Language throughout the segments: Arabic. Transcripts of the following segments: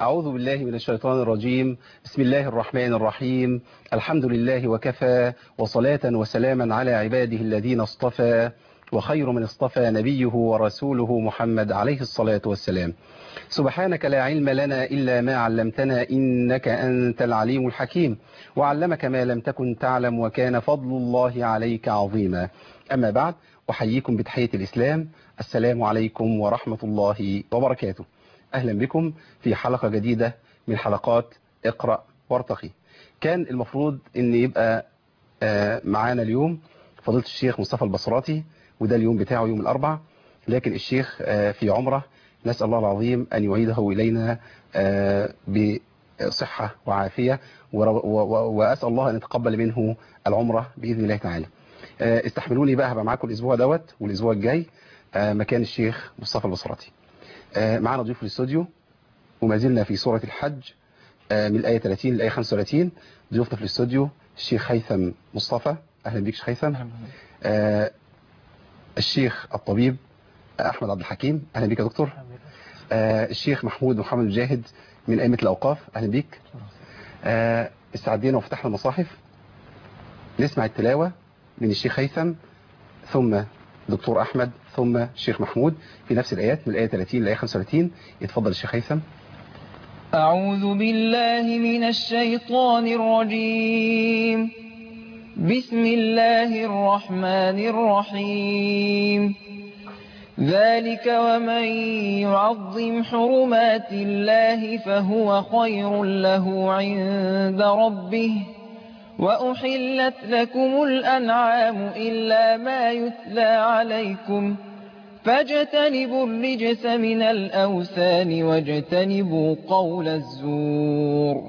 أعوذ بالله من الشيطان الرجيم. بسم الله الرحمن الرحيم. الحمد لله وكفى، وصلاة وسلاما على عباده الذين اصطفى، وخير من اصطفى نبيه ورسوله محمد عليه الصلاة والسلام. سبحانك لا علم لنا إلا ما علمتنا إنك أنت العليم الحكيم، وعلمك ما لم تكن تعلم، وكان فضل الله عليك عظيما. أما بعد، أحييكم بتحية الإسلام. السلام عليكم ورحمة الله وبركاته. أهلا بكم في حلقة جديدة من حلقات اقرأ وارتقي. كان المفروض أن يبقى معانا اليوم فضيلة الشيخ مصطفى البصراتي، وده اليوم بتاعه يوم الأربع، لكن الشيخ في عمره، نسأل الله العظيم أن يعيده إلينا بصحة وعافية، وأسأل الله أن يتقبل منه العمرة بإذن الله تعالى. استحملوني بقى، هبقى معاكم الأسبوع دوت والأسبوع الجاي مكان الشيخ مصطفى البصراتي. معنا ضيوف في الاستوديو، وما زلنا في سورة الحج من الآية 30 للآية 35. ضيوفنا في الاستوديو الشيخ هيثم مصطفى. أهلا بك شيخ هيثم. الشيخ الطبيب أحمد عبد الحكيم. أهلا بك يا دكتور. الشيخ محمود محمد مجاهد من أئمة الأوقاف. أهلا بك. استعدينا وفتحنا المصاحف، نسمع التلاوة من الشيخ هيثم، ثم دكتور أحمد، ثم الشيخ محمود في نفس الآيات من الآية 30 للآية 35. يتفضل الشيخ هيثم. أعوذ بالله من الشيطان الرجيم. بسم الله الرحمن الرحيم. ذلك ومن يعظم حرمات الله فهو خير له عند ربه، وأحلت لكم الأنعام إلا ما يتلى عليكم، فاجتنبوا الرجس من الأوثان واجتنبوا قول الزور،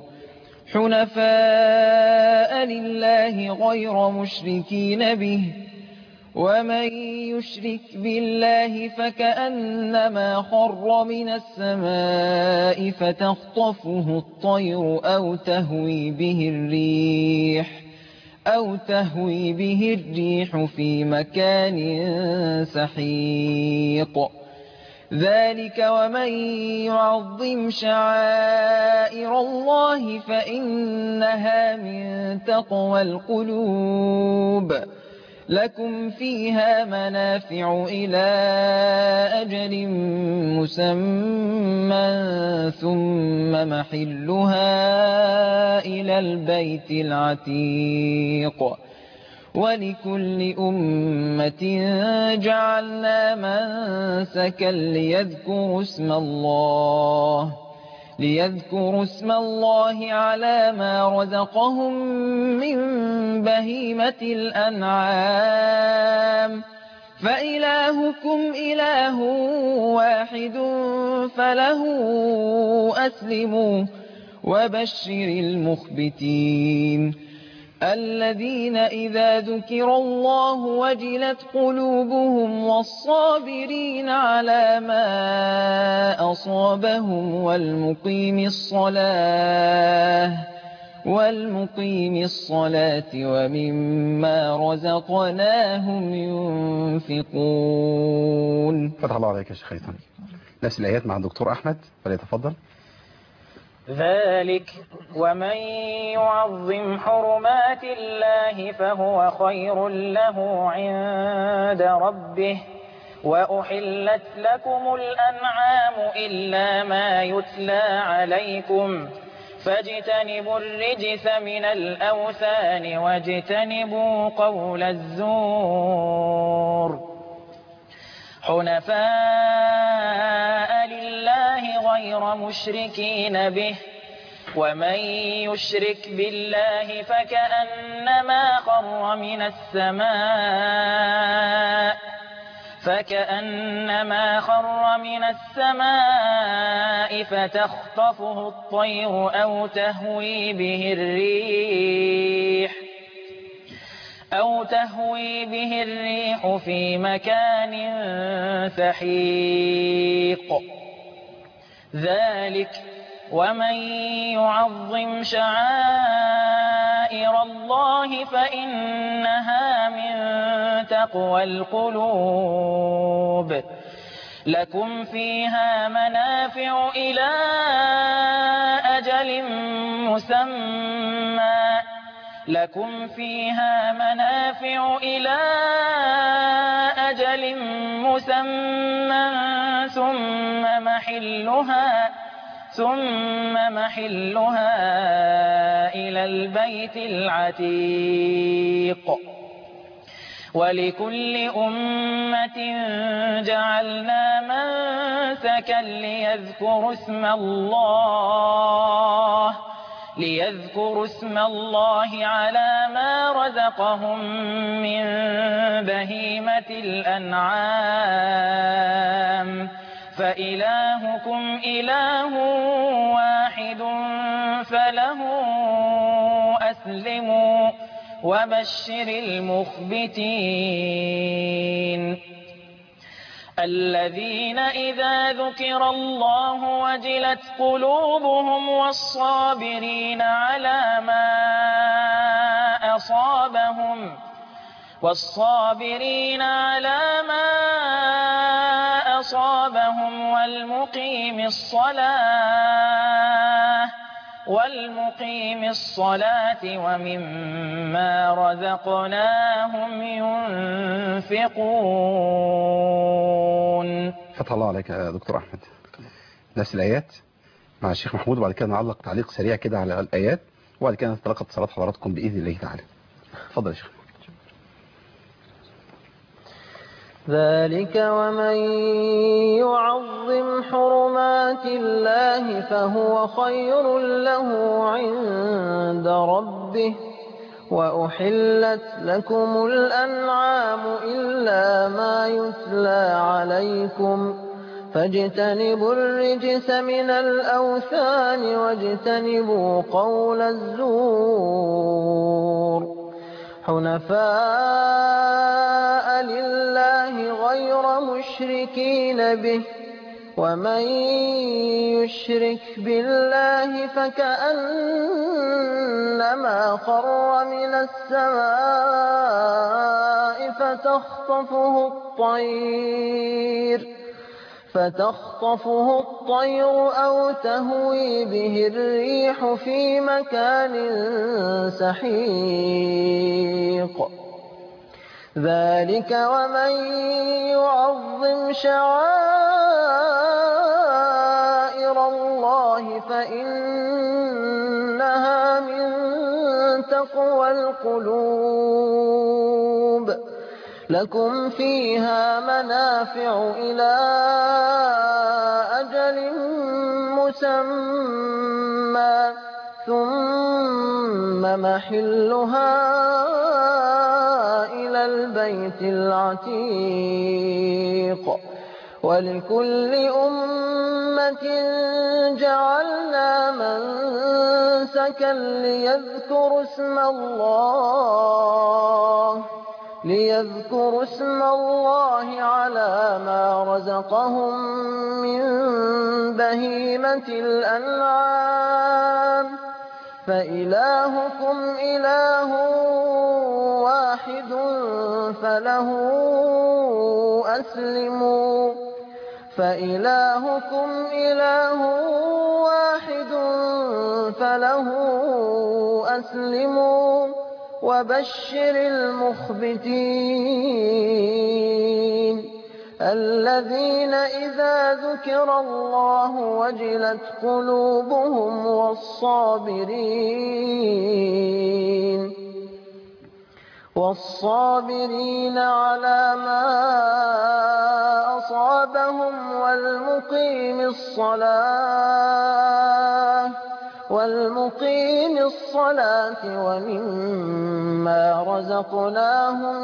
حنفاء لله غير مشركين به، ومن يشرك بالله فكأنما خر من السماء فتخطفه الطير أو تهوي به الريح في مكان سحيق. ذلك ومن يعظم شعائر الله فإنها من تقوى القلوب. لكم فيها منافع إلى أجل مسمى، ثم محلها إلى البيت العتيق. ولكل أمة جعلنا منسكا ليذكروا اسم الله على ما رزقهم من بهيمة الأنعام، فإلهكم إله واحد فله أسلموا، وبشر المخبتين الذين إذا ذكر الله وجلت قلوبهم، والصابرين على ما أصابهم، والمقيم الصلاة ومما رزقناهم ينفقون. فتح الله عليك يا شيخ هيثم. نفس الآيات مع الدكتور أحمد، فليتفضل. ذلك ومن يعظم حرمات الله فهو خير له عند ربه، وأحلت لكم الأنعام إلا ما يتلى عليكم، فاجتنبوا الرجس من الأوثان واجتنبوا قول الزور، حنفاء لله غير مشركين به، ومن يشرك بالله فكأنما خر من السماء فتخطفه الطير أو تهوي به الريح في مكان سحيق. ذلك ومن يعظم شعائر الله فإنها من تقوى القلوب. لكم فيها منافع إلى أجل مسمى لكم فيها منافع إلى أجل مسمى ثم محلها إلى البيت العتيق ولكل أمة جعلنا منسكا ليذكروا اسم الله على ما رزقهم من بهيمة الأنعام فإلهكم إله واحد فله أسلموا وبشر المخبتين الذين إذا ذكر الله وجلت قلوبهم والصابرين على ما أصابهم والمقيم الصلاة ومما رزقناهم ينفقون. فتح الله عليك يا دكتور أحمد. نفس الآيات مع الشيخ محمود، وبعد كده نعلق تعليق سريع كده على الآيات، وبعد كده نتلقى اتصالات حضراتكم بإذن الله تعالى. اتفضل يا شيخ. ذلك ومن يعظم حرمات الله فهو خير له عند ربه وأحلت لكم الأنعام إلا ما يتلى عليكم فاجتنبوا الرجس من الأوثان واجتنبوا قول الزور حنفاء لله غير مشركين به ومن يشرك بالله فكأنما خر من السماء فتخطفه الطير أو تهوي به الريح في مكان سحيق ذلك ومن يعظم شعائر الله فإنها من تقوى القلوب لكم فيها منافع إلى أجل مسمى ثم محلها إلى البيت العتيق ولكل أمة جعلنا منسكا ليذكروا اسم الله على ما رزقهم من بهيمة الأنعام فإلهكم إله واحد فله أسلموا وبشر المخبتين الذين إذا ذكر الله وجلت قلوبهم والصابرين على ما أصابهم والمقيم الصلاة ومما رزقناهم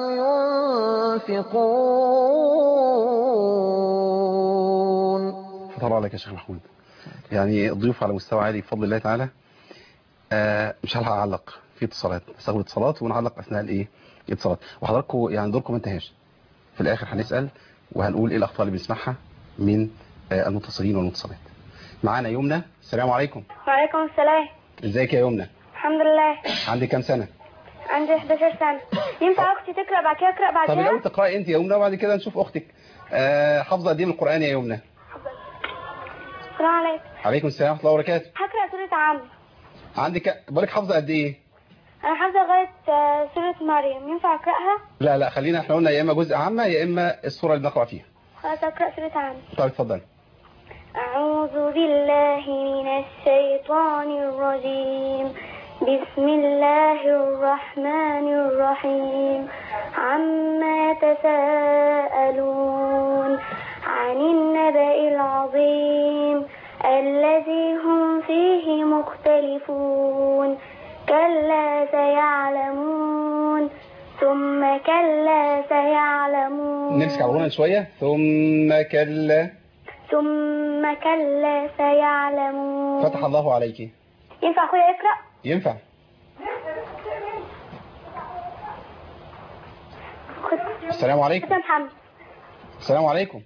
ينفقون. فتح عليك يا شيخ محمود. يعني الضيوف على مستوى عالي بفضل الله تعالى. مش هلحق اعلق في اتصالات، استقبل اتصالات ونعلق اثناء الاتصالات، وحضراتكم يعني دوركم ما انتهاش. في الاخر هنسال وهنقول ايه الاخطاء اللي بنسمعها من المتصلين والمتصلات. معانا يمنى. السلام عليكم. وعليكم السلام. ازيك يا يمنى؟ الحمد لله. عندك كام سنه؟ عندي 11 سنه. ينفع اختي تقرا بعد كده اقرا بعد كده؟ طب الاول تقراي انت يا يمنى وبعد كده نشوف اختك. حافظة قد ايه من القرآن يا يمنى؟ السلام عليكم. عليكم السلام ورحمة الله وبركاته. هقرأ سورة عم. عندك بقولك حافظة قد ايه؟ أنا حافظة لغاية سورة مريم، ينفع أقرأها؟ لا خلينا احنا قلنا يا اما جزء عامة يا اما السورة اللي بنقرأ فيها. خلاص أقرأ سورة عم. طيب اتفضل. أعوذ بالله من الشيطان الرجيم. بسم الله الرحمن الرحيم. عما يتساءلون عن النبأ العظيم الذي هم فيه مختلفون. كلا سيعلمون ثم كلا سيعلمون. نمسك على الغنى شوية. ثم كلا سيعلمون. فتح الله عليك. ينفع أخويا يقرأ؟ ينفع. السلام عليكم. محمد. السلام عليكم.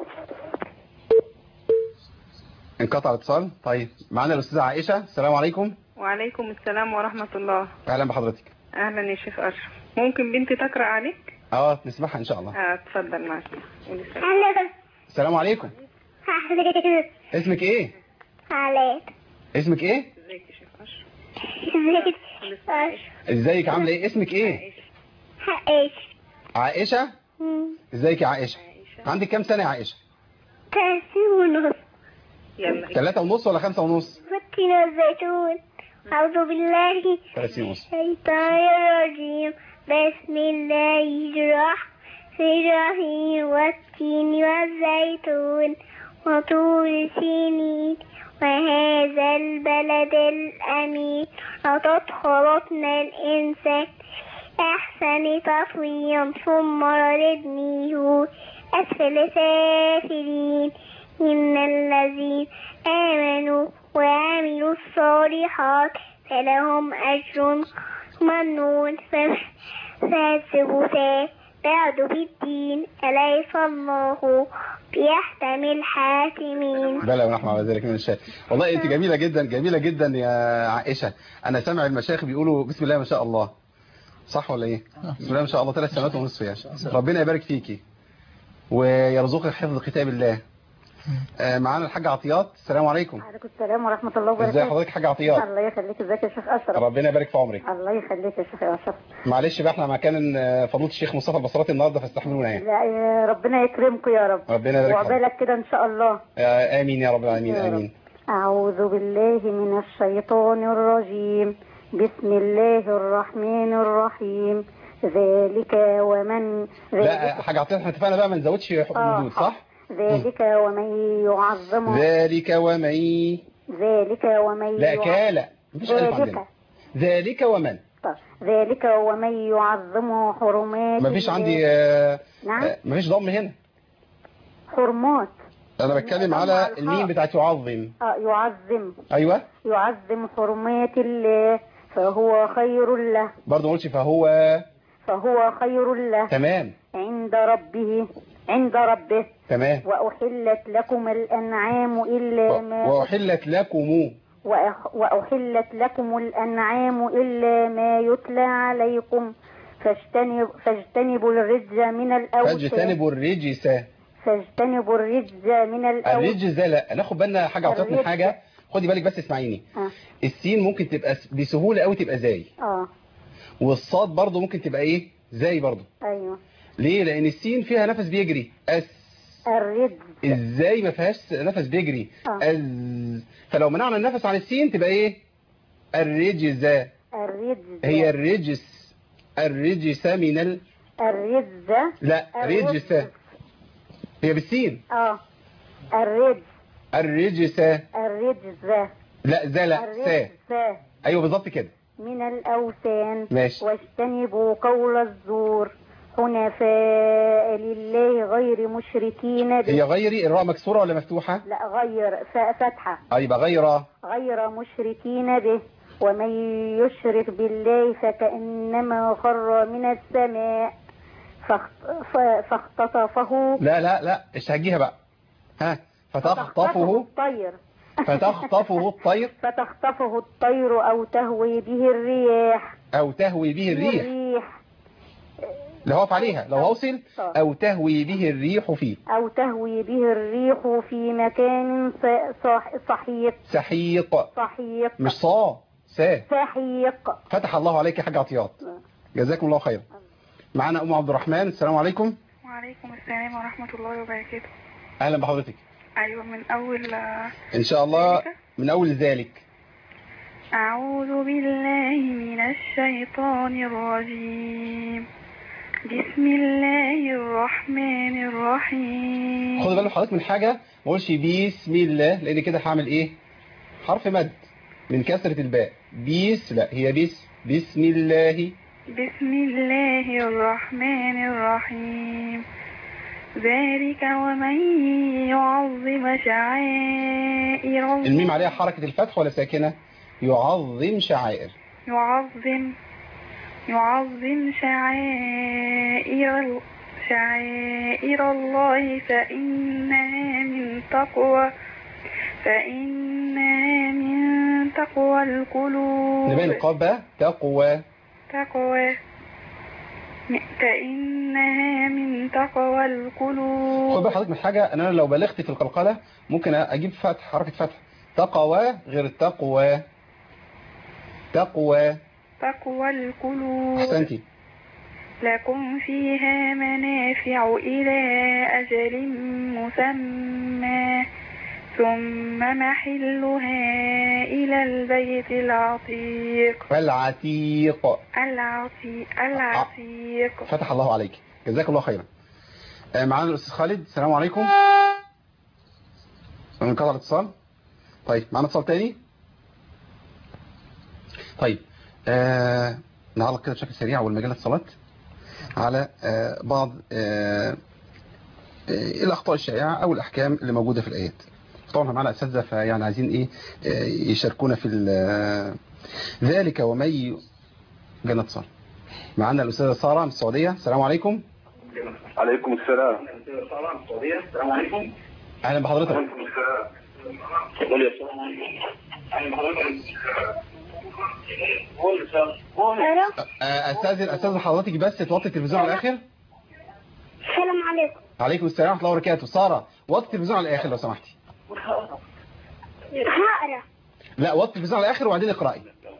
انقطع الاتصال. طيب معانا الأستاذة عائشة. السلام عليكم. وعليكم السلام ورحمة الله. أهلا بحضرتك. أهلا يا شيخ أشرف. ممكن بنتي تقرأ عليك؟ نسمعها إن شاء الله. اتفضل معك. السلام عليكم. اسمك إيه؟ عليك. اسمك إيه؟ ازيك يا شيخ أشرف؟ ازيك عاملة إيه؟ اسمك إيه؟ عائشة. ازيك يا عائشة؟ عندك كام سنة يا عائشة؟ 3.5. يلا 3.5 ولا 5.5؟ فتنا الزيتون. أعوذ بالله 3.5. الشيطان الرجيم. بسم الله الرحمن الرحيم. والتين والزيتون وطور سينين وهذا البلد الأمين. لقد خلقنا الإنسان أحسن تقويم ثم رددناه أسفل سافلين. إن الذين آمنوا وعملوا الصالحات فلهم أجر ممنون. فاحسبوا بعد بالدين أليس الله بيحتمي الحاكمين. بلى ونحن على ذلك من الشيء. والله انت جميلة جدا جميلة جدا يا عائشة. انا سامع المشايخ بيقولوا بسم الله ما شاء الله، صح ولا ايه؟ بسم الله ما شاء الله 3 سنوات ونصف يعني. ربنا يبارك فيكي ويرزقك حفظ كتاب الله. معانا الحاجة عطيات. السلام عليكم. وعليكم السلام ورحمة الله وبركاته. ازي حضرتك حاجة عطيات؟ الله يخليك. ازيك يا شيخ أشرف؟ ربنا يبارك في عمرك. الله يخليك يا شيخ أشرف. معلش بقى احنا مكان فضيلة الشيخ مصطفى البصراتي النهارده فاستحملونا يعني. لا ربنا يكرمكم يا رب. ربنا يبارك فيك. وعقبالك كده إن شاء الله. آمين يا رب العالمين. آمين. أعوذ بالله من الشيطان الرجيم. بسم الله الرحمن الرحيم. ذلك ومن لا حاجة عطيات احنا اتفقنا بقى ما نزودش حدود صح؟ ذلك ومن يعظم ذلك ومن لا كالا مفيش ألف عندنا. ذلك ومن ذلك ومن يعظم حرمات. مفيش عندي نعم مفيش ضم هنا. حرمات. انا بتكلم على الميم بتاعت يعظم. يعظم. ايوه يعظم حرمات الله فهو خير له. برضه ما قلتش فهو خير له. تمام. عند ربه تمام. وأحلت لكم الأنعام إلا ما وأحلت لكم الأنعام إلا ما يتلى عليكم فاجتنبوا الرجس من الأوثان. فاجتنبوا الرجس من الأوثان. الرجس ده لا ناخد بالنا حاجة عطيت من حاجة. خدي بالك بس اسمعيني. السين ممكن تبقى بسهولة قوي تبقى زي. والصاد برضو ممكن تبقى ايه زي برضو. ايوه. ليه؟ لان السين فيها نفس بيجري. الرجز. ازاي ما فيهاش نفس بيجري؟ فلو منعنا النفس عن السين تبقى ايه؟ الرجزة. هي الرجس من الرجزة. لا رجسة هي بالسين. الرجسة. لا زلا ايوه بالظبط كده. من الأوثان. ماشي. واجتنبوا قول الزور حنفاء لله غير مشركين به. هي غيري الراء مكسورة ولا مفتوحة؟ لا غير فتحة. يبقى غير مشركين به. ومن يشرك بالله فكأنما خر من السماء فاختطفه. لا اشتهجيها بقى. فتخطفه الطير. فتخطفه الطير أو تهوي به الريح. اللي هقف عليها لو هوصل أو تهوي به الريح فيه. أو تهوي به الريح في مكان سحيق. سحيق مش سحيق. فتح الله عليك يا حاج عطيات، جزاكم الله خيرا. معنا أم عبد الرحمن. السلام عليكم. وعليكم السلام ورحمة الله وبركاته. أهلا بحضرتك. أيوة من أول إن شاء الله من أول ذلك. أعوذ بالله من الشيطان الرجيم. بسم الله الرحمن الرحيم. خد بالك حضرتك من حاجة، ما اقولش بسم الله لأن كده هعمل إيه؟ حرف مد من كسرة الباء. لا هي بسم الله. بسم الله الرحمن الرحيم. ذلك ومن يعظم شعائر الله. الميم عليها حركة الفتح ولا ساكنة؟ يعظم شعائر. يعظم شعائر الله فإنها من تقوى القلوب. نبين القاف بقى تقوى. فإنها من تقوى القلوب. خد بقى حضرتك من حاجة، أنا لو بلغت في القلقلة ممكن أجيب فتح، حركة فتح. تقوى غير التقوى. تقوى القلوب. أحسنتي. لكم فيها منافع إلى أجل مسمى ثم محلها إلى البيت العتيق. العتيق. فتح الله عليك، جزاك الله خيرا. معانا الأستاذ خالد. السلام عليكم. انقطع الاتصال. طيب معانا اتصال تاني. طيب نعلق كده بشكل سريع والمجال الاتصالات على بعض الأخطاء الشائعة أو الأحكام اللي موجودة في الآيات. طبعا معنا أساتذة فيعني عايزين إيه يشاركونا في ذلك. ومن جنة اتصال. معنا الأستاذة سارة من السعودية. السلام عليكم. عليكم السلام. أهلا بحضرتك. أستاذن حضرتك بس توطي التلفزيون على الآخر. السلام عليكم. عليكم السلام ورحمة الله وبركاته. سارة وطي التلفزيون على الآخر لو سمحتي. هقرا. لا وطي التلفزيون على الآخر وبعدين اقرأي.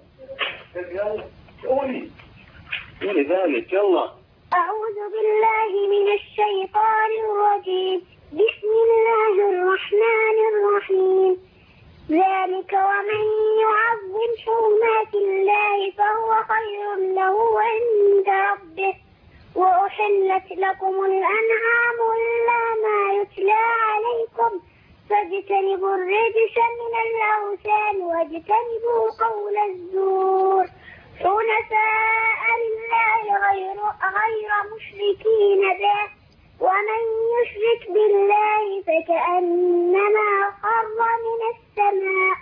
قولي ذلك. يلا. أعوذ بالله من الشيطان الرجيم. بسم الله الرحمن الرحيم. ذلك ومن يعظم حرمات الله فهو خير له عند ربه. وأحلت لكم الأنعام إلا ما يتلى عليكم فاجتنبوا الرجس من الأوثان واجتنبوا قول الزور حنفاء لله غير مشركين به ومن يشرك بالله فكأنما خر من السماء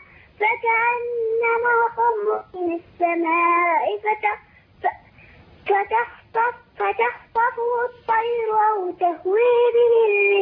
فتخطفه الطير أو تهوي به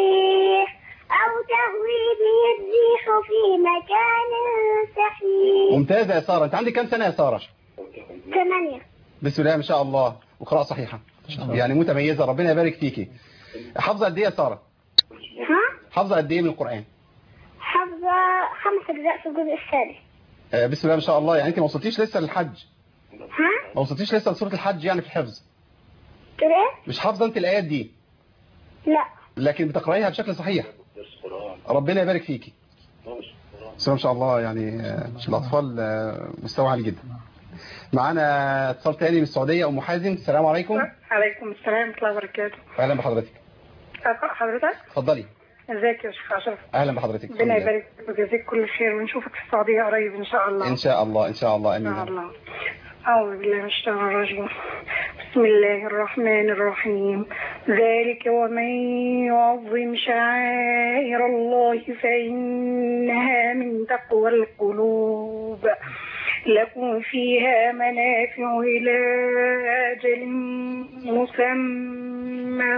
الريح في مكان سحيق. ممتازة يا سارة. انت عندك كام سنة يا سارة؟ 8. بسم الله ما شاء الله، وقراءة صحيحة يعني متميزة، ربنا يبارك فيكي. حافظة قد ايه يا سارة؟ حافظة قد ايه من القرآن؟ حافظة 5 أجزاء في الجزء الثالث. بسم الله ما شاء الله. يعني انت ما وصلتيش لسه للحج؟ ما وصلتيش لسه لسورة الحج يعني في الحفظ؟ ايه؟ مش حافظة انت الآيات دي؟ لا. لكن بتقرأيها بشكل صحيح. ربنا يبارك فيكي. بسم الله ما شاء الله. يعني الأطفال مستوى عالي جدا. معانا اتصال تاني من السعودية. أم حازم. السلام عليكم. عليكم السلام ورحمة الله وبركاته. أهلا بحضرتك. حضرتك؟ اتفضلي. ازيك يا شيخ أشرف؟ أهلا بحضرتك. ربنا يبارك فيك ويجزيك كل خير ونشوفك في السعودية قريب إن شاء الله. إن شاء الله إن شاء الله. أمين. إن شاء الله. أعوذ بالله من الشيطان الرجيم. بسم الله الرحمن الرحيم. ذلك ومن يعظم شعائر الله فإنها من تقوى القلوب. لكم فيها منافع إلى أجل مسمى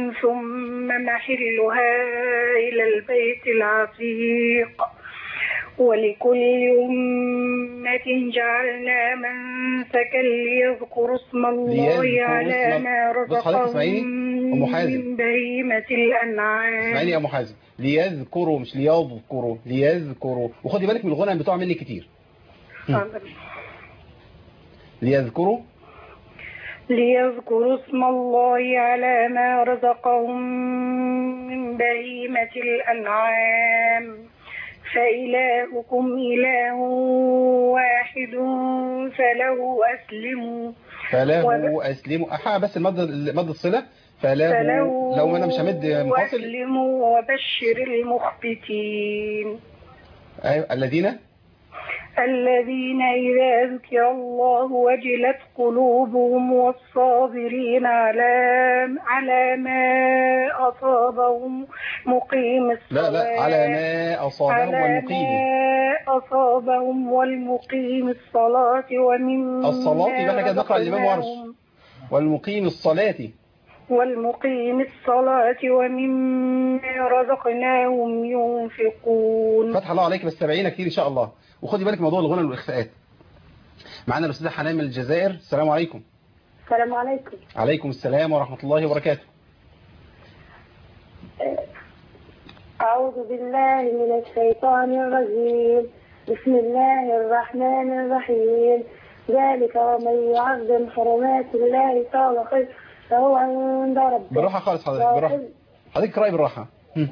ثم محلها إلى البيت العتيق. ولكل أمة جعلنا منسكا ليذكروا اسم الله على ما رزقهم من بهيمة الأنعام. اسمعيني يا أم حازم، ليذكروا مش ليذكروا، ليذكروا، وخدي بالك من الغنى بتوع مني كتير. ليذكروا اسم الله على ما رزقهم من بهيمة الأنعام فإلهكم إله واحد فله أسلموا. بس مد الصلة فله لو أنا مش همد منفصل. أسلموا وبشر المخبتين. أيوة الذين إذا ذكر الله وجلت قلوبهم والصابرين على ما أصابهم مقيم الصلاة. لا على ما أصابهم والمقيم الصلاة ومما الصلاة يبقى كده نقرأ الإمام ورش والمقيم الصلاة ومما رزقناهم ينفقون. فتح الله عليك، بس تابعينا كتير إن شاء الله. وخدي بالك موضوع الغنى والإخفاءات. معانا الأستاذة حنان من الجزائر. السلام عليكم. السلام عليكم. عليكم السلام ورحمة الله وبركاته. أعوذ بالله من الشيطان الرجيم. بسم الله الرحمن الرحيم. ذلك ومن يعظم حرمات الله تعالى خير فهو عند ربه. بالراحة خالص حضرتك، بالراحة حضرتك اقرأي بالراحة.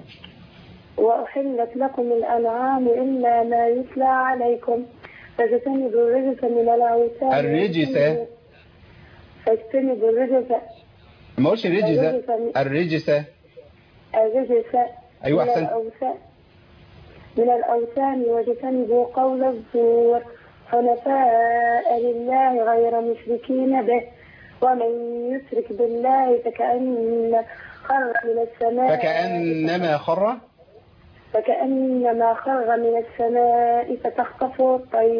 وأحلت لكم الأنعام إلا ما يتلى عليكم فاجتنبوا الرجس من الأوثان. فاجتنبوا الرجس. ما قلتش الرجس. أيوة أحسن. من الأوثان واجتنبوا قول الزور حنفاء لله غير مشركين به ومن يشرك بالله فكأنما خر من السماء فتخطفه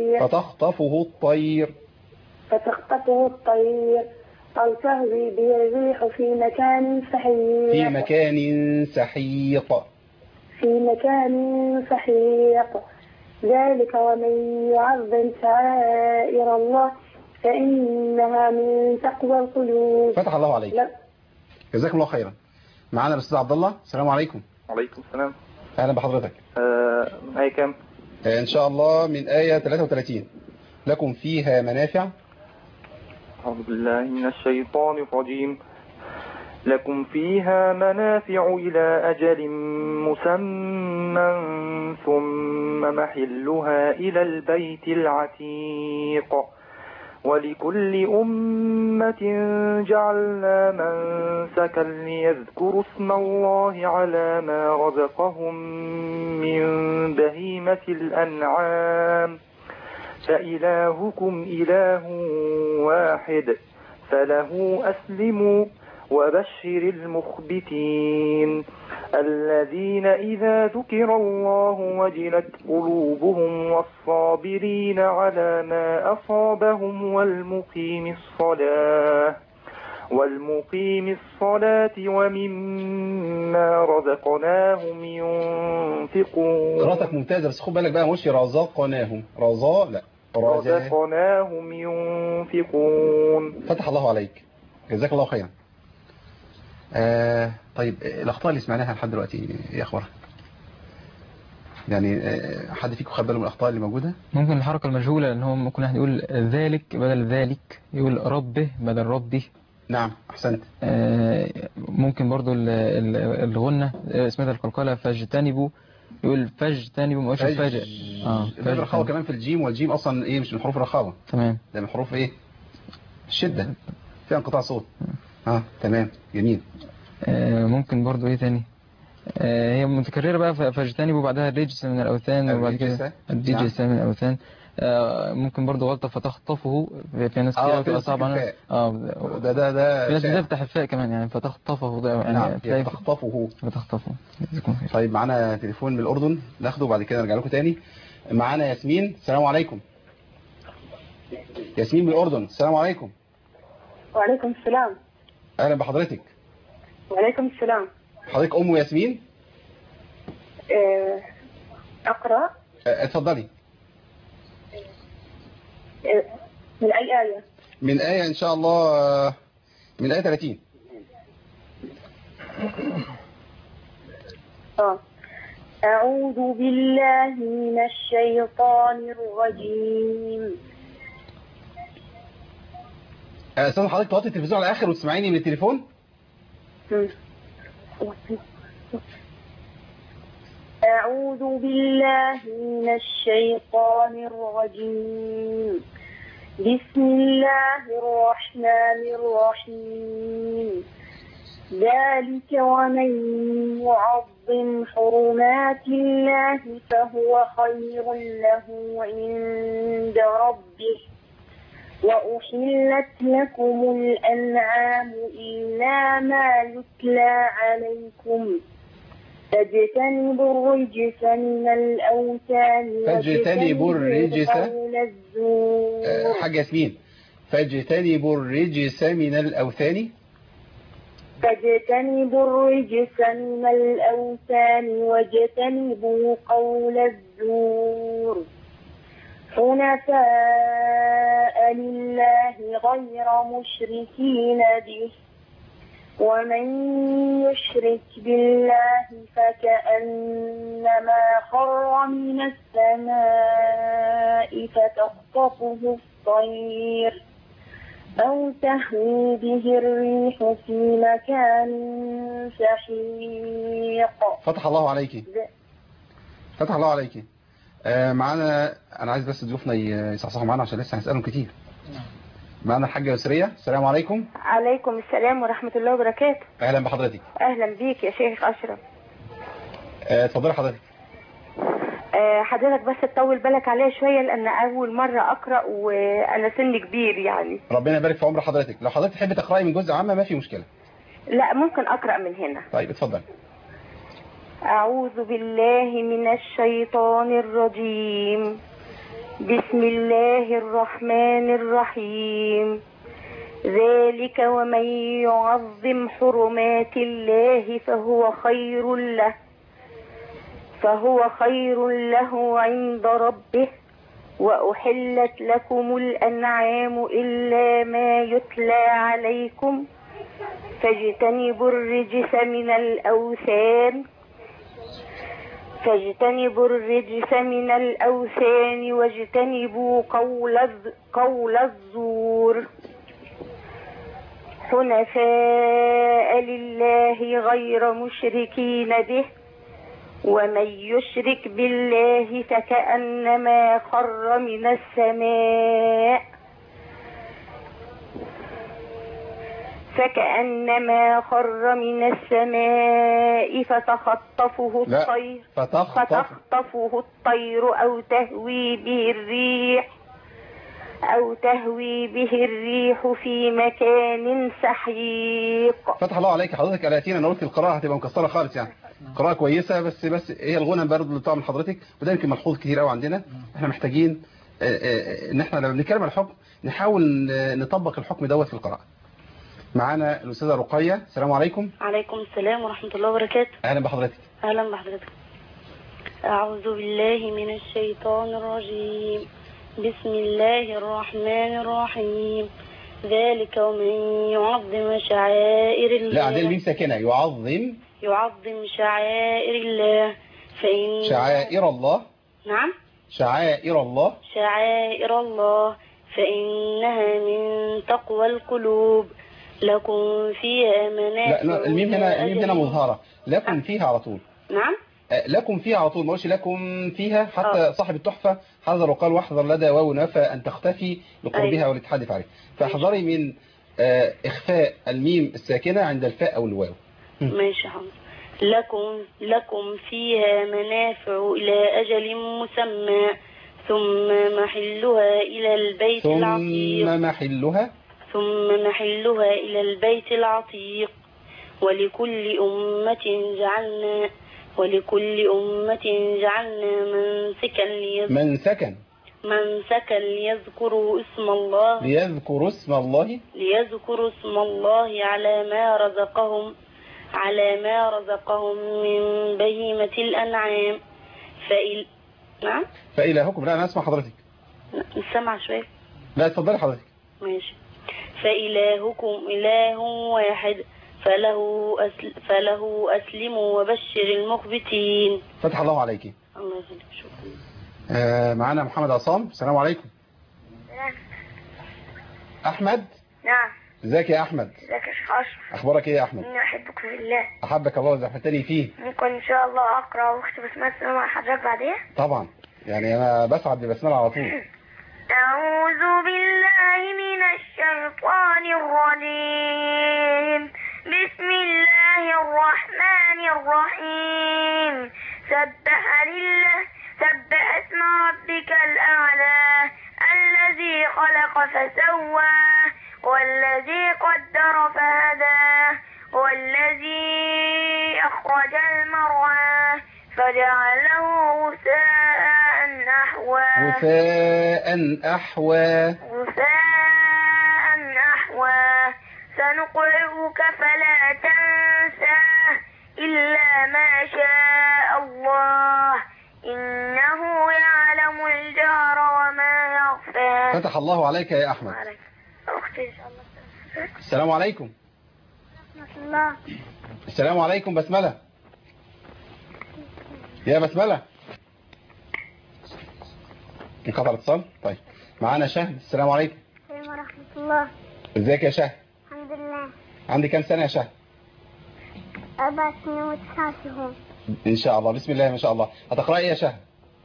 الطير أو تهوي به الريح في مكان سحيق. ذلك ومن يعظم شعائر الله فإنها من تقوى القلوب. فتح الله عليك. جزاكم الله خيرا. معانا الأستاذ عبد الله. السلام عليكم. وعليكم السلام. أهلا بحضرتك. آية كام؟ إن شاء الله من آية 33. لكم فيها منافع. أعوذ بالله من الشيطان الرجيم. لكم فيها منافع إلى أجل مسمى ثم محلها إلى البيت العتيق ولكل أمة جعلنا منسكا ليذكروا اسم الله على ما رزقهم من بهيمة الأنعام فإلهكم إله واحد فله أسلموا وبشر المخبتين الذين إذا ذكر الله وجلت قلوبهم والصابرين على ما أصابهم والمقيم الصلاة ومما رزقناهم ينفقون. قراءتك ممتازة بس خد بالك بقى مش رزقناهم رزقناهم ينفقون. فتح الله عليك، جزاك الله خيرا. طيب الأخطاء اللي سمعناها لحد دلوقتي يا أخوة، يعني حد فيكم خد باله من الأخطاء اللي موجودة؟ ممكن الحركة المجهولة، لأن هو ممكن واحد يقول ذلك بدل ذلك، يقول ربه بدل ربه. نعم أحسنت. ممكن برضو الغنة اسمها القلقلة فاجتنبوا، يقول فاجتنبوا ما قالش فاجئ. الرخاوة كمان في الجيم، والجيم أصلا إيه مش من حروف الرخاوة. تمام. ده من حروف إيه الشدة، فيها انقطاع صوت. تمام جميل. ممكن برضو ايه تاني، هي متكررة بقى فاجتنبوا بعدها الرجس من الأوثان وبعد كده الرجس من الأوثان. ممكن برضو غلطة فتخطفه في ناس كتير بتبقى صعبة عنها. ده في ناس بتفتح الفاء كمان يعني فتخطفه ده يعني فتخطفه. فتخطفه. طيب معانا تليفون من الأردن ناخده وبعد كده نرجع لكم تاني. معانا ياسمين. السلام عليكم. ياسمين من الأردن. السلام عليكم. وعليكم السلام. أهلا بحضرتك. وعليكم السلام. حضرتك أم ياسمين؟ أقرأ. اتفضلي. من أي آية؟ من آية إن شاء الله، من آية 30. أعوذ بالله من الشيطان الرجيم. أستاذ حضرتك توطي التلفزيون على الآخر وتسمعيني من التليفون؟ أعوذ بالله من الشيطان الرجيم. بسم الله الرحمن الرحيم. ذلك ومن يعظم حرمات الله فهو خير له عند ربه. وأحلت لكم الأنعام إلا ما يتلى عليكم فاجتنبوا الرجس من الأوثان فاجتنبوا الرجس قول الزور. حاجة ياسمين، فاجتنبوا الرجس من الأوثان. فاجتنبوا الرجس من الأوثان واجتنبوا قول الزور. حنفاء لله غير مشركين به ومن يشرك بالله فكأنما خر من السماء فتخطفه الطير أو تهوي به الريح في مكان سحيق. فتح الله عليك. فتح الله عليك. معانا، أنا عايز بس ضيوفنا يصحصحوا معانا عشان لسه هنسألهم كتير. معنا الحاجة يسرية. السلام عليكم. عليكم السلام ورحمة الله وبركاته. أهلا بحضرتك. أهلا بيك يا شيخ أشرف. اتفضلي حضرتك. حضرتك بس تطول بالك عليا شوية لأن أول مرة أقرأ وأنا سن كبير يعني. ربنا يبارك في عمر حضرتك. لو حضرتك تحب تقرأي من جزء عامة ما في مشكلة. لا ممكن أقرأ من هنا. طيب اتفضل. أعوذ بالله من الشيطان الرجيم. بسم الله الرحمن الرحيم. ذلك ومن يعظم حرمات الله فهو خير له عند ربه. وأحلت لكم الأنعام إلا ما يتلى عليكم فاجتنبوا الرجس من الأوثان واجتنبوا قول الزور. حنفاء لله غير مشركين به ومن يشرك بالله فكأنما خر من السماء فتخطفه الطير أو تهوي به الريح في مكان سحيق. فتح الله عليك حضرتك. قلقتين، انا قلت القراءة هتبقى مكسرة خالص يعني. قراءة كويسة بس هي الغنى برضه اللي طالع من حضرتك، وده يمكن ملحوظ كتير قوي عندنا. احنا محتاجين ان احنا لما بنتكلم عن الحكم نحاول نطبق الحكم دوت في القراءة. معانا الأستاذة رقية. السلام عليكم. عليكم السلام ورحمة الله وبركاته. أهلا بحضرتك. أهلا بحضرتك. أعوذ بالله من الشيطان الرجيم. بسم الله الرحمن الرحيم. ذلك ومن يعظم شعائر الله. لا عندنا الميم ساكنة. يعظم شعائر الله فإن شعائر الله. نعم. شعائر الله فإنها من تقوى القلوب. لكم فيها منافع. لا الميم هنا مظهرة. لكم فيها على طول. نعم. لكم فيها على طول، ما قلتش لكم فيها. حتى صاحب التحفة حذر وقال واحذر لدى واو نفى أن تختفي لقربها والاتحاد عليه. فاحذري من إخفاء الميم الساكنة عند الفاء أو الواو. ماشي حاضر. لكم فيها منافع إلى أجل مسمى ثم محلها إلى البيت العتيق. ثم محلها إلى البيت العتيق. ولكل أمة جعلنا منسكا ليذكروا اسم الله على ما رزقهم من بهيمة الأنعام. نعم. فإلهكم، لا أنا أسمع حضرتك. مش سامعة شوية. لا اتفضلي حضرتك. ماشي. فإلهكم إله واحد فله أسلموا وبشر المخبتين. فتح الله عليك. الله يخليك. شكرا. معنا محمد عصام. السلام عليكم. أحمد. نعم. ازيك يا أحمد؟ ازيك يا شيخ أشرف؟ أخبارك إيه يا أحمد؟ إني أحبك في الله. أحبك الله إذا حبيتني فيه. ممكن إن شاء الله أقرأ وأختي بسملة تسمع مع حضرتك بعدين؟ طبعا، يعني أنا بسعد ببسملة على طول. أعوذ بالله من الشيطان الرجيم. بسم الله الرحمن الرحيم. سبح اسم ربك الأعلى الذي خلق فسوى والذي قدر فهدى والذي أخرج المرعى فجعله غثاء أحوى. سنقرئك فلا تنسى إلا ما شاء الله إنه يعلم الجهر وما يخفى. فتح الله عليك يا أحمد. أختي إن شاء الله. السلام عليكم. ورحمة الله. السلام عليكم بسملة. يا بسملة. انقطع الاتصال. طيب معانا شهد. السلام عليكم. السلام ورحمة الله. ازيك يا شهد؟ الحمد لله. عندي كام سنة يا شهد؟ 4 سنين و9 شهور. ان شاء الله. بسم الله ما شاء الله. هتقرأي ايه يا شهد؟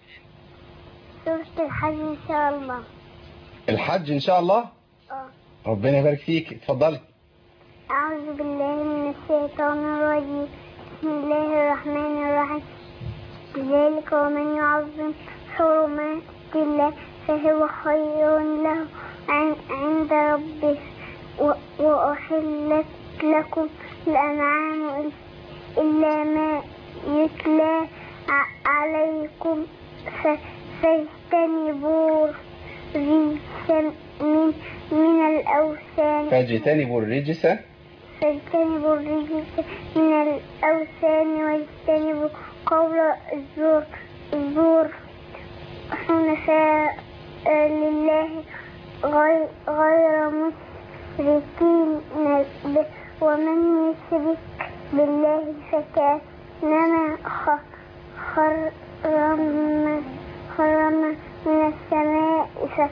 سورة الحج ان شاء الله. الحج ان شاء الله؟ ربنا يبارك فيك. اتفضلي. أعوذ بالله من الشيطان الرجيم. بسم الله الرحمن الرحيم. ذلك ومن يعظم حرمات الله فهو خير له عند ربه وأحلت لكم الأنعام إلا ما يتلى عليكم فاجتنبوا الرجس من الأوثان من الأوثان واجتنبوا قول الزور حنفاء لله غير مشركين به ومن يشرك بالله فكأنما خرم من السماء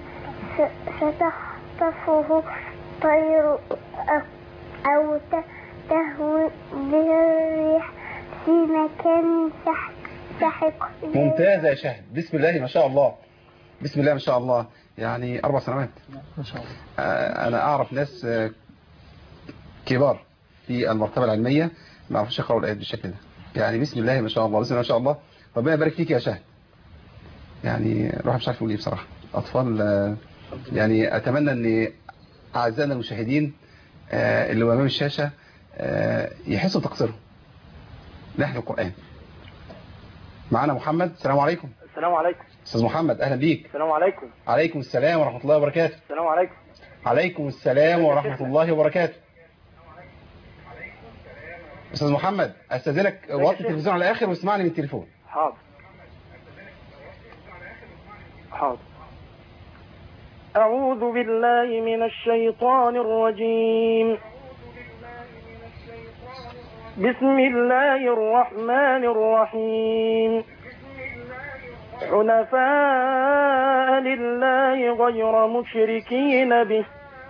فتخطفه الطير أو تهوي به الريح في مكان سحق. ممتازة يا شهد. بسم الله ما شاء الله. بسم الله ما شاء الله. يعني 4 سنوات ما شاء الله. أنا أعرف ناس كبار في المرتبة العلمية ما يعرفوش يقرأوا الآيات بالشكل ده. يعني بسم الله ما شاء الله. بسم الله ما شاء الله. ربنا يبارك فيك يا شهد. يعني الواحد مش عارف يقول ايه بصراحة. أطفال يعني أتمنى أن أعزائنا المشاهدين اللي أمام الشاشة يحسوا تقصيرهم نحن القرآن. معنا محمد. السلام عليكم. السلام عليكم. أستاذ محمد أهلا بيك. السلام عليكم. عليكم السلام ورحمة الله وبركاته. السلام عليكم. عليكم السلام ورحمة الله وبركاته. أستاذ محمد أستاذنك وطي التلفزيون على الآخر واسمعني من التليفون. حاضر. أعوذ بالله من الشيطان الرجيم. بسم الله الرحمن الرحيم. حنفاء لله غير مشركين به.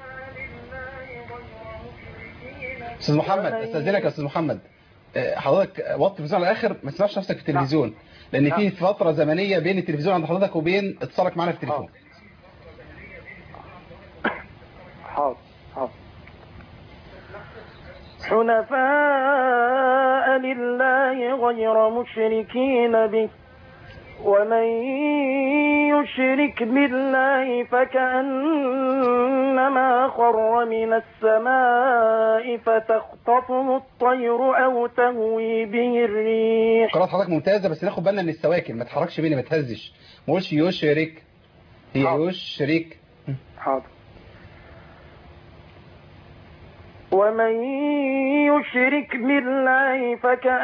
أستاذ محمد أستاذنك يا أستاذ محمد حضرتك وطي التلفزيون على الآخر ما تسمعش نفسك في التلفزيون لأن في فترة زمنية بين التلفزيون عند حضرتك وبين اتصالك معنا في التليفون. حاضر. حنفاء لله غير مشركين به ومن يشرك بالله فكأنما خر من السماء فتخطفه الطير أو تهوي به الريح. قراءة حضرتك ممتازة بس ناخد بالنا من السواكن ما تحركش بيني ما تهزش ما قولش يشرك هي يشرك. حاضر. ومن يشرك بالله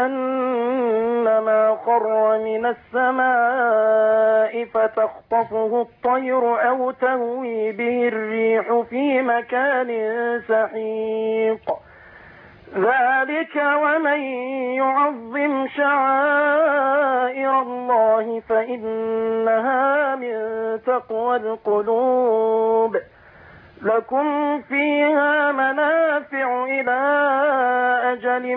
فكأنما خر من السماء فتخطفه الطير أو تهوي به الريح في مكان سحيق ذلك ومن يعظم شعائر الله فإنها من تقوى القلوب لكم فيها منافع إلى أجل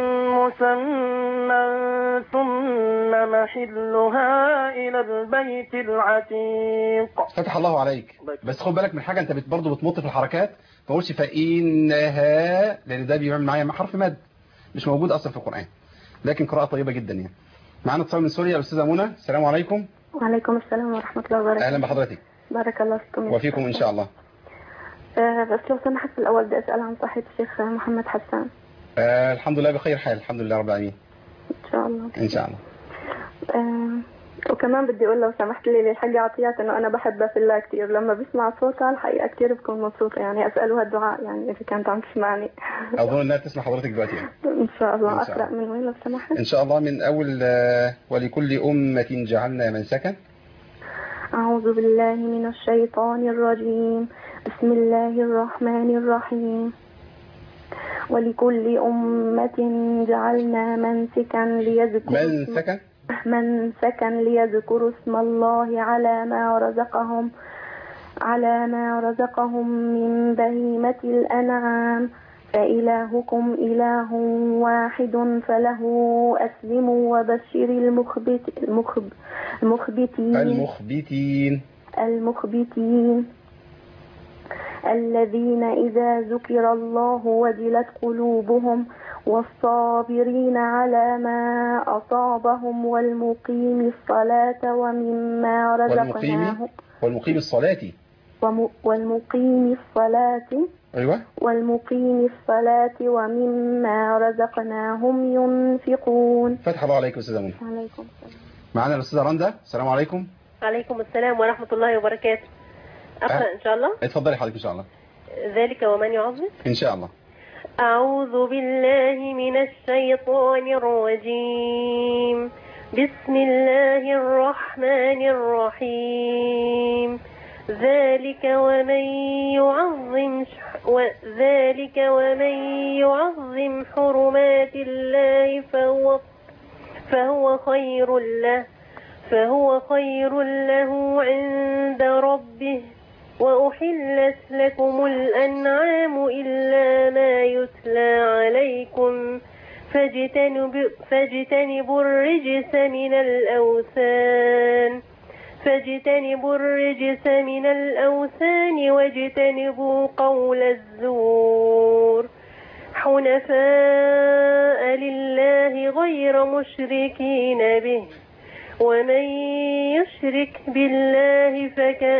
مسمى ثم محلها إلى البيت العتيق. فتح الله عليك. بس خد بالك من حاجة، انت برضه بتمط في الحركات، ما تقولش فإنها، لأن ده بيعمل معايا حرف مد مش موجود أصلا في القرآن، لكن قراءة طيبة جدا يعني. معانا اتصال من سوريا الأستاذة منى. السلام عليكم. وعليكم السلام ورحمة الله وبركاته. أهلا بحضرتك. بارك الله فيكم وفيكم إن شاء الله. بس لو سمحت في الأول بدي أسأل عن صحة الشيخ محمد حسان. الحمد لله بخير حال، الحمد لله رب العالمين. إن شاء الله. إن شاء الله. وكمان بدي أقول لو سمحت لي للحاجة عطيات إنه أنا بحبها في الله كثير، لما بسمع صوتها الحقيقة كثير بكون مبسوطة، يعني أسألها الدعاء يعني إذا كانت عم تسمعني. أظن إنها تسمع حضرتك دلوقتي يعني. إن شاء الله. أقرأ من وين لو سمحت؟ إن شاء الله من أول ولكل أمة جعلنا منسكا. أعوذ بالله من الشيطان الرجيم. بسم الله الرحمن الرحيم. ولكل أمة جعلنا منسكا ليذكروا اسم الله على ما رزقهم من بهيمة الأنعام فإلهكم إله واحد فله أسلموا وبشر المخبتين الذين إذا ذكر الله وجلت قلوبهم والصابرين على ما أصابهم والمقيم الصلاة ومما رزقناهم أيوة. والمقيم الصلاة ومما رزقناهم ينفقون. فتح الله عليكم أستاذة منى. عليكم السلام. معنا الأستاذة رندا. السلام عليكم. عليكم السلام ورحمة الله وبركاته. أقرأ إن شاء الله. اتفضلي حضرتك إن شاء الله. ذلك ومن يعظم. إن شاء الله. أعوذ بالله من الشيطان الرجيم. بسم الله الرحمن الرحيم. ذلك ومن يعظم حرمات الله فهو خير له عند ربه وأحلت لكم الأنعام إلا ما يتلى عليكم فاجتنبوا الرجس من الأوثان واجتنبوا قول الزور حنفاء لله غير مشركين به ومن يشرك بالله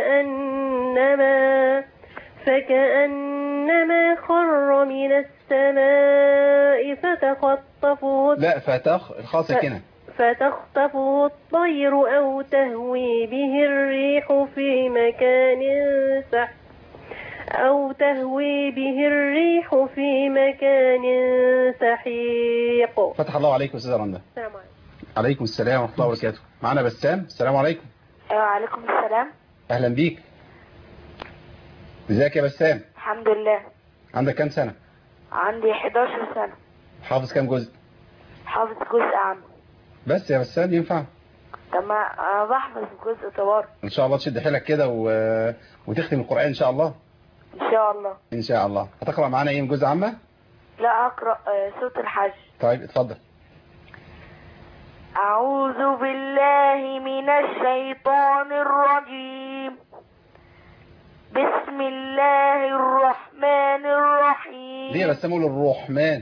فكأنما خر من السماء فتخطفه الطير أو تهوي به الريح في مكان سحيق. فتح الله عليكم أستاذة رندا. السلام عليكم. عليكم السلام ورحمة الله وبركاته. معنا بسام. السلام عليكم. وعليكم السلام. أهلا بيك. ازيك يا بسام؟ الحمد لله. عندك كام سنة؟ عندي 11 سنة. حافظ كام جزء؟ حافظ جزء عام. بس يا بسام ينفع؟ طب ما أنا بحفظ جزء تبارك. إن شاء الله تشد حيلك كده وتختم القرآن إن شاء الله. إن شاء الله. إن شاء الله. هتقرأ معانا إيه من جزء عامة؟ لا أقرأ سورة الحج. طيب اتفضل. أعوذ بالله من الشيطان الرجيم. بسم الله الرحمن الرحيم. ليه بس أقول الرحمن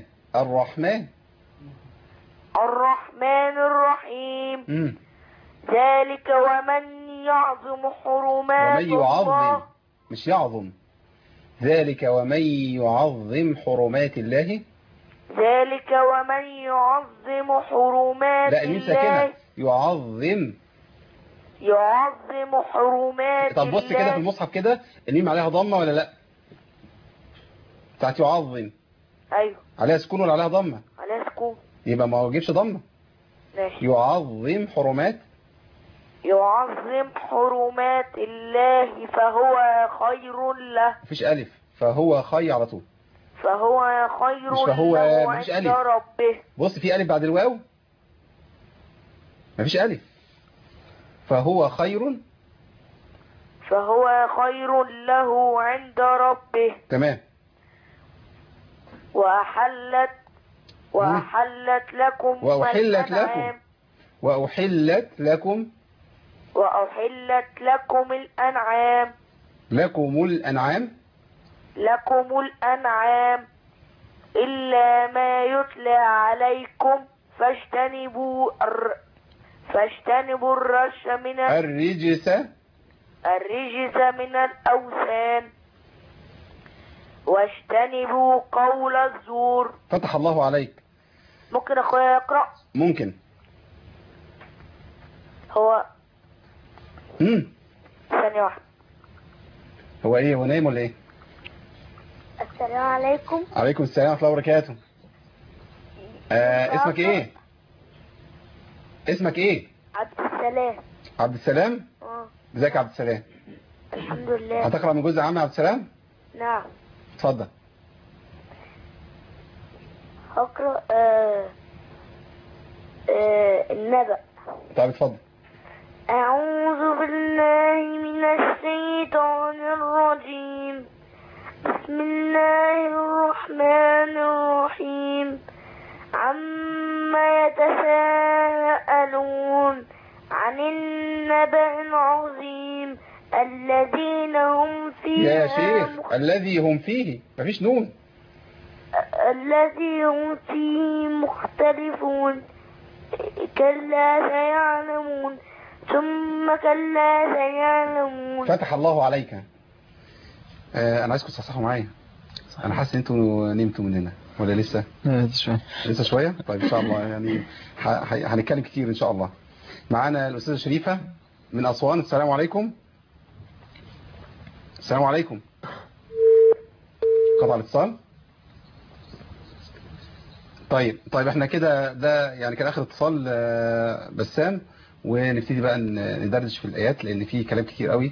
الرحيم. ذلك ومن يعظم حرمات الله. مش يعظم. ذلك ومن يعظم حرمات الله. ذلك ومن يعظم حرمات الله. لا الميم ساكنة. يعظم حرمات الله. طب بص كده في المصحف كده الميم عليها ضمة ولا لا؟ بتاعت يعظم. ايوه. عليها سكون ولا عليها ضمه؟ عليها سكون. يبقى ما يجيبش ضمه. ماشي. يعظم حرمات. يعظم حرمات الله فهو خير له. مفيش الف، فهو خي على طول. فهو خير مش فهو له مفيش عند ألف. ربه. بص في الف بعد الواو، مفيش الف. فهو خير. فهو خير له عند ربه. تمام. وأحلت لكم وأحلت الأنعام. وأحلت لكم. وأحلت لكم الأنعام. لكم الأنعام. لكم الأنعام إلا ما يتلى عليكم فاجتنبوا الرجس من الرجس من الأوثان واجتنبوا قول الزور. فتح الله عليك. ممكن أخويا يقرأ؟ ممكن. هو ثانية واحدة. هو ايه، هو نايم ولا ايه؟ السلام عليكم. عليكم السلام ورحمة الله وبركاته. اسمك ايه؟ اسمك ايه؟ عبد السلام. عبد السلام؟ ازيك يا عبد السلام؟ الحمد لله. هتقرأ من جزء عام يا عبد السلام؟ نعم. اتفضل. هقرأ النبأ. طيب اتفضل. أعوذ بالله من الشيطان الرجيم. بسم الله الرحمن الرحيم. عما يتساءلون عن النبأ العظيم الذين هم فيه. يا شيخ الذي هم فيه، مفيش نون. الذي هم فيه مختلفون كلا سيعلمون ثم كلا سيعلمون. فتح الله عليك. انا عايزكم تصحصحوا معايا. انا حاسس ان انتوا نمتوا مننا ولا لسه؟ لسه شويه. طيب ان شاء الله يعني هنتكلم كتير ان شاء الله. معانا الاستاذه شريفه من اسوان. السلام عليكم. السلام عليكم. قطع الاتصال. طيب احنا كده ده يعني كان اخر اتصال بسام، ونبتدي بقى ندردش في الايات لان في كلام كتير قوي.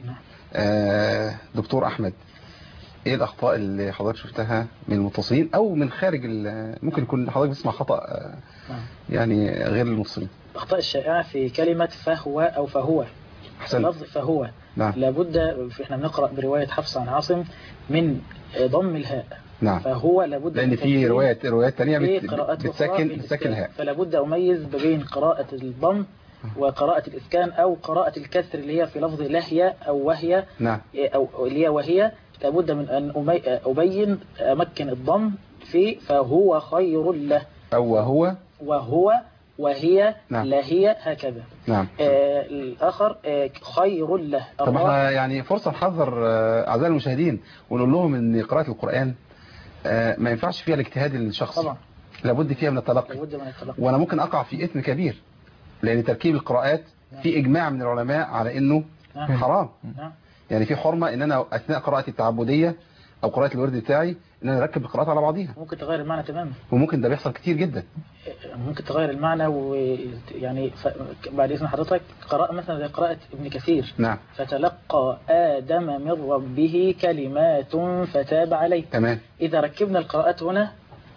دكتور احمد، ايه الاخطاء اللي حضرتك شفتها من المتصلين او من خارج ممكن يكون حضرتك بتسمع خطأ يعني غير المتصلين؟ الاخطاء الشائعة في كلمة فهو او فهو. حسن. لفظ فهو. نعم. لابد احنا بنقرأ برواية حفص عن عاصم من ضم الهاء. نعم. فهو لابد لان في روايات تانية بتسكن الهاء. فلابد اميز بين قراءة الضم وقراءة الإسكان أو قراءة الكسر اللي هي في لفظ لهي أو وهي. نعم. أو اللي هي وهي. لابد من أن أبين أمكن الضم في فهو خير له أو وهو وهي. نعم. لهي هكذا. نعم. الآخر خير له. طب احنا يعني فرصة نحذر أعزائي المشاهدين ونقول لهم أن قراءة القرآن ما ينفعش فيها الاجتهاد الشخصي. طبعا. لابد فيها من التلقي. وأنا ممكن أقع في إثم كبير لأن تركيب القراءات في إجماع من العلماء على أنه حرام. يعني في حرمة أن أنا أثناء قراءتي التعبدية أو قراءة الورد بتاعي أن أنا أركب القراءات على بعضيها. ممكن تغير المعنى تماما. وممكن ده بيحصل كتير جدا. ممكن تغير المعنى ويعني بعد إذن حضرتك قراءة مثلا زي قراءة ابن كثير. نعم. فتلقى آدم من ربه كلمات فتاب عليه. تمام. إذا ركبنا القراءات هنا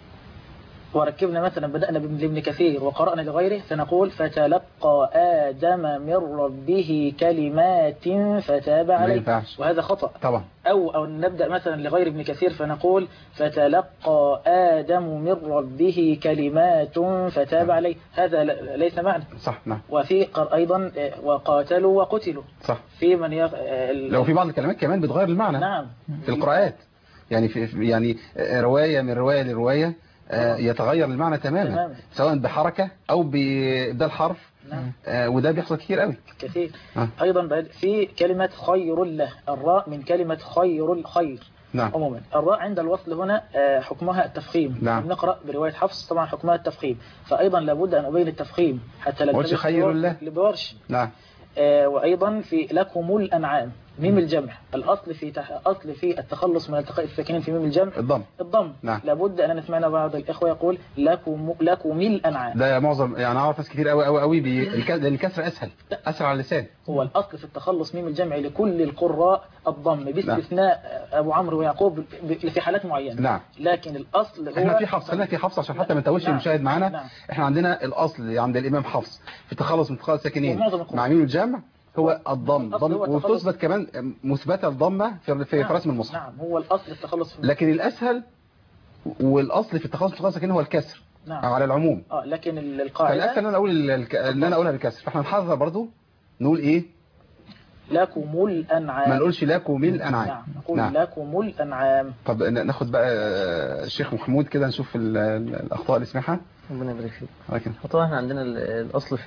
وركبنا مثلا بدأنا بابن كثير وقرأنا لغيره سنقول فتلقى آدم من ربه كلمات فتاب عليه. وهذا خطأ طبعا. أو نبدأ مثلا لغير ابن كثير فنقول فتلقى آدم من ربه كلمات فتاب عليه. هذا ليس معنى. صح. نعم. وفي أيضا وقاتلوا وقتلوا. صح. في من لو في بعض الكلمات كمان بتغير المعنى. نعم. في القراءات يعني يعني رواية من رواية لرواية يتغير المعنى تماما سواء بحركة أو بإبدال حرف. نعم. وده بيحصل كتير قوي. كثير. أيضا في كلمة خير له. الراء من كلمة خير. نعم. عموما الراء عند الوصل هنا حكمها التفخيم. نعم. نقرأ برواية حفص طبعا حكمها التفخيم. فأيضا لابد أن أبين التفخيم حتى لا خير له بورش. نعم. وأيضا في لكم الأنعام ميم الجمع الأصل في التخلص من التقاء الساكنين في ميم الجمع الضم. نعم. لابد أننا سمعنا بعض الإخوة يقول لكم الأنعام. ده معظم يعني أعرف ناس كتير قوي لأن الكسر أسهل على اللسان. هو الأصل في التخلص ميم الجمع لكل القراء الضم باستثناء أبو عمرو ويعقوب في حالات معينة. نعم. لكن الأصل هو احنا في حفص، خلينا في حفص عشان حتى ما نتوهش المشاهد معانا. نعم. احنا عندنا الأصل عند الإمام حفص في التخلص من التقاء الساكنين مع ميم الجمع هو الضم، وتثبت كمان مثبتة الضمة في رسم المصحف. نعم، هو الأصل التخلص لكن الأسهل والأصل في التخلص من التقاء الساكنين هو الكسر. نعم. على العموم. لكن القاعدة فالأسهل ان انا اقولها بالكسر، فاحنا نحذر برضو نقول ايه لكم الأنعام، ما نقولش لكم الأنعام. نعم، نقول لكم الأنعام. طب ناخد بقى الشيخ محمود كده نشوف الأخطاء اللي سمعها. ربنا يبارك فيك. طبعا احنا عندنا الأصل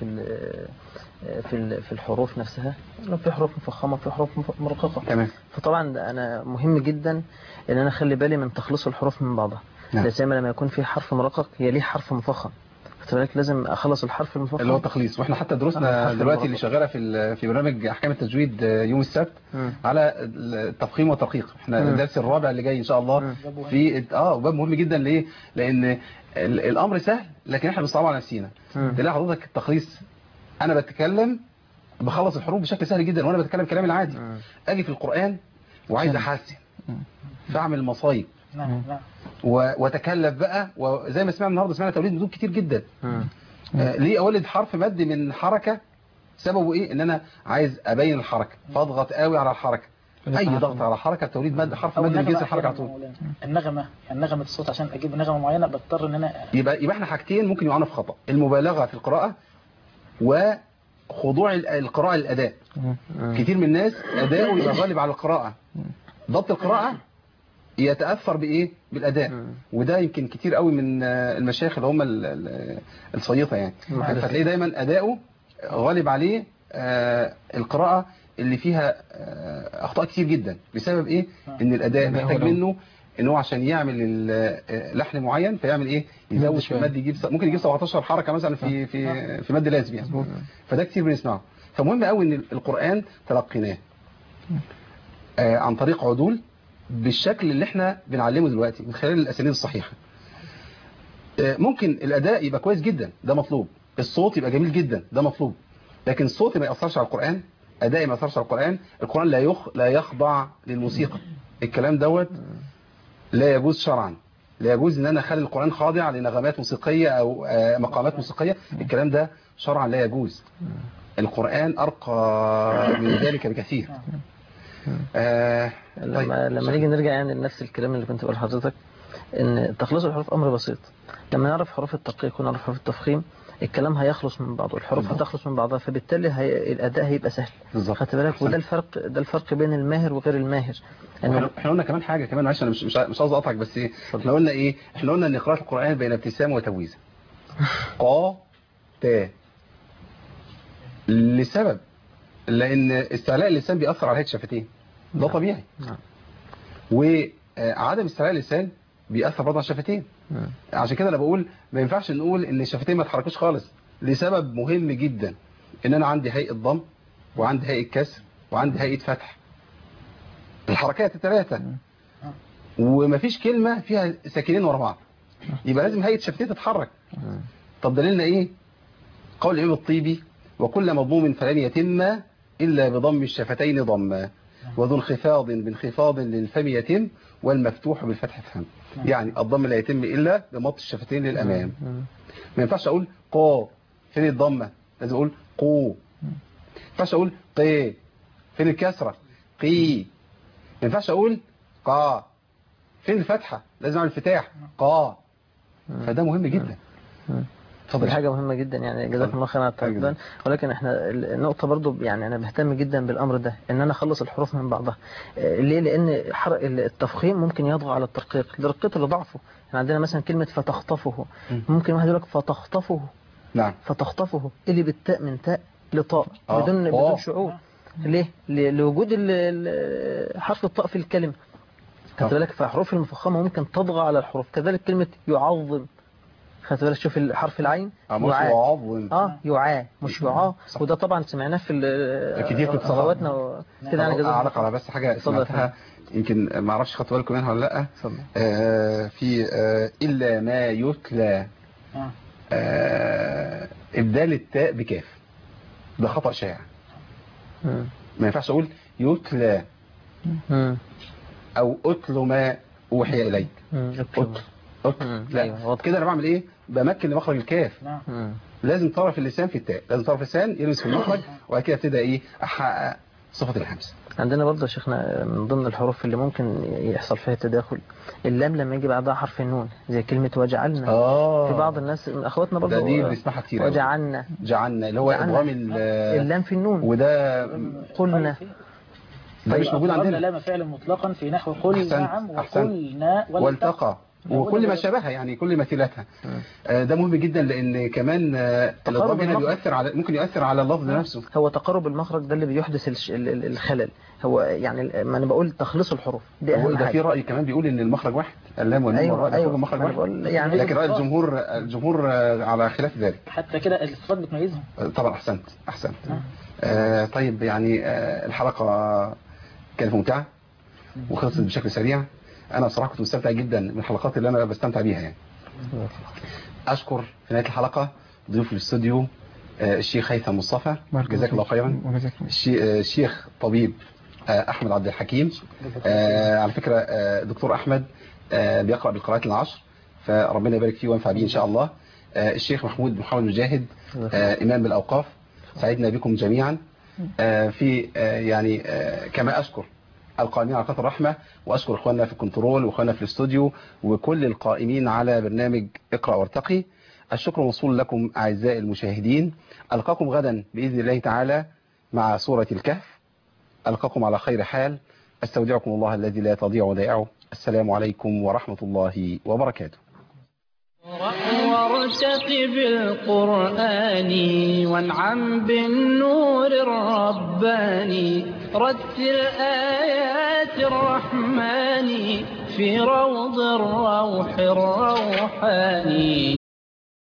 في الحروف نفسها، في حروف مفخمة في حروف مرققة. تمام. فطبعا أنا مهم جدا ان انا اخلي بالي من تخليص الحروف من بعضها. نعم. زي ما لما يكون في حرف مرقق يليه حرف مفخم، فلذلك لازم اخلص الحرف المفخم اللي هو تخليص. واحنا حتى دروسنا دلوقتي اللي شغاله في برنامج احكام التجويد يوم السبت على التفخيم والترقيق. احنا الدرس الرابع اللي جاي ان شاء الله في باب مهم جدا. ليه؟ لان الامر سهل لكن احنا بنصعبه على نفسينا. تلاقي حضرتك التخليص، انا بتكلم بخلص الحروف بشكل سهل جدا وانا بتكلم كلامي العادي. اجي في القرآن وعايز احسن، بعمل مصايب. نعم. وتكلف بقى، وزي ما سمعنا النهارده سمعنا توليد مدود كتير جدا. ليه اولد حرف مد من حركة؟ سببه ايه؟ ان انا عايز ابين الحركة فاضغط قوي على الحركة. اي ضغط على حركة توليد مد حرف مد من جنس الحركة على طول. نغمة الصوت عشان اجيب نغمة معينة بضطر ان انا يبقى احنا حاجتين ممكن يقعنا في خطأ: المبالغة في القراءة وخضوع القراءة للأداء. كتير من الناس أداؤه يبقى غالب على القراءة، ضبط القراءة يتأثر بإيه؟ بالأداء. وده يمكن كتير قوي من المشايخ اللي هم الصيطة يعني. فتلاقيه دايما أداؤه غالب عليه القراءة اللي فيها أخطاء كتير جدا. بسبب إيه؟ إن الأداء محتاج منه إن هو عشان يعمل لحن معين فيعمل إيه؟ يزود في المد، ممكن يجيب 17 حركة مثلا في مد لازم يعني. فده كتير بنسمعه. فمهم قوي إن القرآن تلقيناه عن طريق عدول بالشكل اللي احنا بنعلمه دلوقتي من خلال الأساليب الصحيحة. ممكن الأداء يبقى كويس جدا، ده مطلوب. الصوت يبقى جميل جدا، ده مطلوب. لكن الصوت ما يأثرش على القرآن، أدائي ما يأثرش على القرآن. القرآن لا يخضع للموسيقى. الكلام دوت لا يجوز شرعا. لا يجوز ان انا اخلي القرآن خاضع لنغمات موسيقية او مقامات موسيقية. الكلام ده شرعا لا يجوز. القرآن ارقى من ذلك بكثير. لما نيجي نرجع يعني لنفس الكلام اللي كنت بقول لحضرتك، ان تخليص الحروف امر بسيط. لما نعرف حروف الترقيق ونعرف حروف التفخيم الكلام هيخلص من بعضه، الحروف هتخلص من بعضها، فبالتالي الاداء هيبقى سهل. خدت بالك؟ وده الفرق بين الماهر وغير الماهر. احنا قلنا كمان حاجه كمان، معلش انا مش عاوز اقطعك، بس احنا قلنا ايه؟ احنا قلنا ان قراءه القران بين ابتسام وتويزه. ق ت لسبب، لان استعلاء اللسان بيأثر على هيئه الشفتين، ده طبيعي. وعدم استعلاء اللسان بيأثر برضه على الشفتين. عشان كده انا بقول ما ينفعش نقول ان الشفتين ما تحركوش خالص، لسبب مهم جدا، ان انا عندي هيئه ضم وعندي هيئه كسر وعندي هيئه فتح، الحركات الثلاثه، ومفيش كلمه فيها ساكنين ورا بعض، يبقى لازم هيئه الشفتين تتحرك. طب دليلنا ايه؟ قول الامام الطيبي: وكل مضموم فلن يتم الا بضم الشفتين ضما، وذو انخفاض بانخفاض للفم يتم، والمفتوح بالفتح فهم. يعني الضم لا يتم إلا بمط الشفتين للأمام. ما ينفعش أقول قا، فين الضمة؟ لازم أقول قو. ما ينفعش أقول قي، فين الكسرة؟ قي. ما ينفعش أقول قا، فين الفتحة؟ لازم أعمل فتاح قا. فده مهم جدا. دي حاجة مهمة جدا يعني، جزاكم الله خير على التعبان. ولكن احنا النقطة برضو يعني انا بهتم جدا بالامر ده، ان انا اخلص الحروف من بعضها. ليه؟ لان التفخيم ممكن يطغى على الترقيق لرقته لضعفه. احنا عندنا مثلا كلمة فتخطفه، ممكن واحد يقول لك فتخطفه. نعم. فتخطفه اللي بالتاء من تاء لطاء بدون شعور. ليه؟ لوجود حرف الطاء في الكلمة. خدت بالك؟ فحروف المفخمة ممكن تطغى على الحروف. كذلك كلمة يعظم، خدت بالك شوف حرف العين يعا مش يعا وده طبعا سمعناه في كتير في صلواتنا كده يعني جزاك اعلق على بس حاجه سمعتها يمكن ما اعرفش خدتوا بالكم منها ولا لا في الا ما يتلى ابدال التاء بكاف ده خطأ شائع ما ينفعش اقول يتلى او اتل ما اوحي اليك لا كده انا بعمل ايه بمكن لمخرج الكاف لازم طرف اللسان في التاء لازم طرف اللسان يلمس في المخرج وبعد كده ابتدي ايه احقق صفه الهمس. عندنا برضه يا شيخنا من ضمن الحروف اللي ممكن يحصل فيها تداخل اللام لما يجي بعدها حرف النون زي كلمة وجعلنا في بعض الناس من اخواتنا برضه دي بنسمعها كتير وجعلنا اللي هو ادغام اللام في النون وده قلنا ده مش موجود عندنا لام فعل مطلقا في نحو قل نعم وقلنا والتقى وكل ما شابهها يعني كل مثيلاتها ده مهم جدا لان كمان الادغام هنا بيؤثر على ممكن يؤثر على اللفظ نفسه. هو تقارب المخرج ده اللي بيحدث الخلل هو يعني ما انا بقول تخليص الحروف دي اهم حاجه. ده في راي كمان بيقول ان المخرج واحد اللام والنون أيوة مخرج واحد يعني لكن راي الجمهور على خلاف ذلك حتى كده الصفات بتميزهم. طبعا احسنت طيب يعني الحلقه كانت ممتعه وخلصت بشكل سريع. انا بصراحه كنت مستمتع جدا من الحلقات اللي انا بستمتع بيها يعني. اشكر في نهايه الحلقه ضيوف الاستوديو الشيخ هيثم مصطفى جزاك الله خيرا الشيخ طبيب احمد عبد الحكيم على فكره دكتور احمد بيقرا بالقراءات العشر فربنا يبارك فيه وينفع به ان شاء الله. الشيخ محمود مجاهد امام بالاوقاف سعدنا بكم جميعا في يعني كما اشكر القائمين على قناة الرحمة وأشكر إخواننا في الكنترول وإخواننا في الاستوديو وكل القائمين على برنامج اقرأ وارتقي. الشكر موصول لكم أعزائي المشاهدين. ألقاكم غدا بإذن الله تعالى مع سورة الكهف. ألقاكم على خير حال. أستودعكم الله الذي لا تضيع ودائعه. السلام عليكم ورحمة الله وبركاته. وارتق بالقرآن وانعم بالنور الرباني رتل آيات الرحمن في روض الروح الروحاني